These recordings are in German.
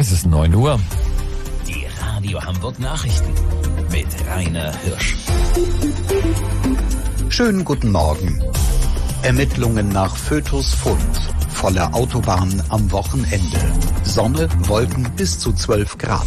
Es ist 9 Uhr. Die Radio Hamburg Nachrichten mit Rainer Hirsch. Schönen guten Morgen. Ermittlungen nach Fötusfund. Volle Autobahn am Wochenende. Sonne, Wolken bis zu 12 Grad.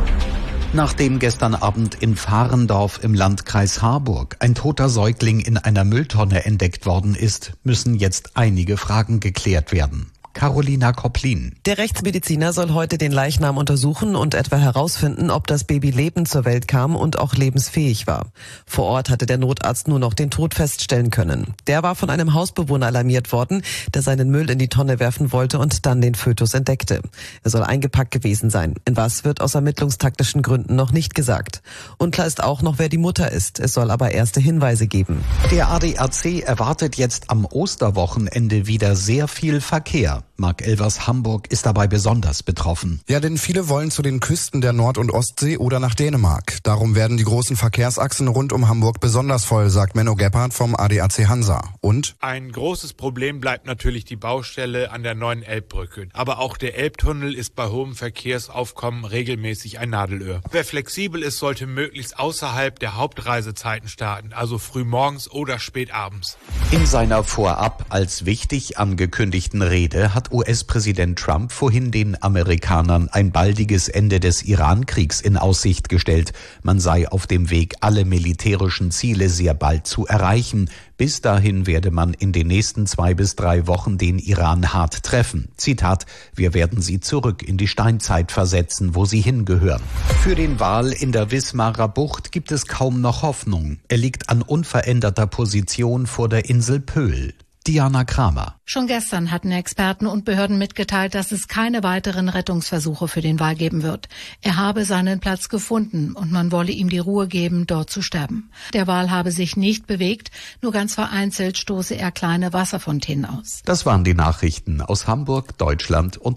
Nachdem gestern Abend in Fahrendorf im Landkreis Harburg ein toter Säugling in einer Mülltonne entdeckt worden ist, müssen jetzt einige Fragen geklärt werden. Carolina Kopplin. Der Rechtsmediziner soll heute den Leichnam untersuchen und etwa herausfinden, ob das Baby lebend zur Welt kam und auch lebensfähig war. Vor Ort hatte der Notarzt nur noch den Tod feststellen können. Der war von einem Hausbewohner alarmiert worden, der seinen Müll in die Tonne werfen wollte und dann den Fötus entdeckte. Er soll eingepackt gewesen sein. In was wird aus ermittlungstaktischen Gründen noch nicht gesagt. Unklar ist auch noch, wer die Mutter ist. Es soll aber erste Hinweise geben. Der ADAC erwartet jetzt am Osterwochenende wieder sehr viel Verkehr. Mark Elvers Hamburg ist dabei besonders betroffen. Ja, denn viele wollen zu den Küsten der Nord- und Ostsee oder nach Dänemark. Darum werden die großen Verkehrsachsen rund um Hamburg besonders voll, sagt Menno Gebhardt vom ADAC Hansa. Und? Ein großes Problem bleibt natürlich die Baustelle an der neuen Elbbrücke. Aber auch der Elbtunnel ist bei hohem Verkehrsaufkommen regelmäßig ein Nadelöhr. Wer flexibel ist, sollte möglichst außerhalb der Hauptreisezeiten starten, also früh morgens oder spät abends. In seiner vorab als wichtig angekündigten Rede hat US-Präsident Trump vorhin den Amerikanern ein baldiges Ende des Iran-Kriegs in Aussicht gestellt. Man sei auf dem Weg, alle militärischen Ziele sehr bald zu erreichen. Bis dahin werde man in den nächsten 2 bis 3 Wochen den Iran hart treffen. Zitat: Wir werden sie zurück in die Steinzeit versetzen, wo sie hingehören. Für den Wal in der Wismarer Bucht gibt es kaum noch Hoffnung. Er liegt an unveränderter Position vor der Insel Pöhl. Diana Kramer. Schon gestern hatten Experten und Behörden mitgeteilt, dass es keine weiteren Rettungsversuche für den Wal geben wird. Er habe seinen Platz gefunden und man wolle ihm die Ruhe geben, dort zu sterben. Der Wal habe sich nicht bewegt, nur ganz vereinzelt stoße er kleine Wasserfontänen aus. Das waren die Nachrichten aus Hamburg, Deutschland und